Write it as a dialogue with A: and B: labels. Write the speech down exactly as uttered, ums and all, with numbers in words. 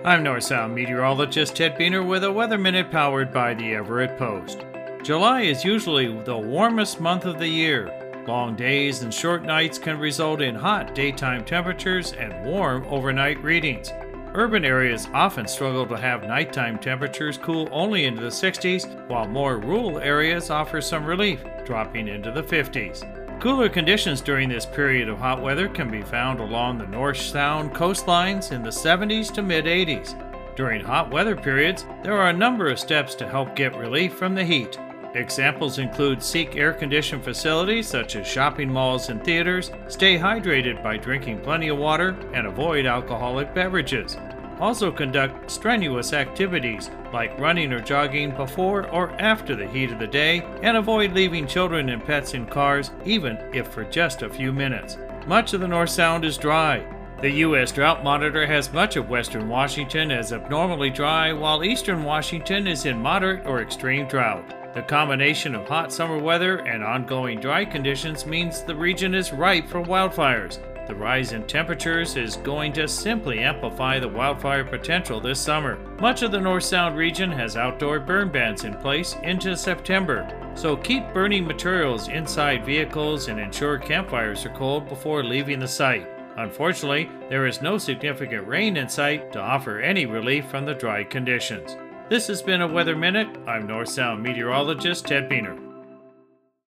A: I'm North Sound meteorologist Ted Beener with a Weather Minute powered by the Everett Post. July is usually the warmest month of the year. Long days and short nights can result in hot daytime temperatures and warm overnight readings. Urban areas often struggle to have nighttime temperatures cool only into the sixties, while more rural areas offer some relief, dropping into the fifties. Cooler conditions during this period of hot weather can be found along the North Sound coastlines in the seventies to mid eighties. During hot weather periods, there are a number of steps to help get relief from the heat. Examples include seek air-conditioned facilities such as shopping malls and theaters, stay hydrated by drinking plenty of water, and avoid alcoholic beverages. Also conduct strenuous activities like running or jogging before or after the heat of the day, and avoid leaving children and pets in cars, even if for just a few minutes. Much of the North Sound is dry. The U S Drought Monitor has much of western Washington as abnormally dry, while eastern Washington is in moderate or extreme drought. The combination of hot summer weather and ongoing dry conditions means the region is ripe for wildfires. The rise in temperatures is going to simply amplify the wildfire potential this summer. Much of the North Sound region has outdoor burn bans in place into September, so keep burning materials inside vehicles and ensure campfires are cold before leaving the site. Unfortunately, there is no significant rain in sight to offer any relief from the dry conditions. This has been a Weather Minute. I'm North Sound meteorologist Ted Beener.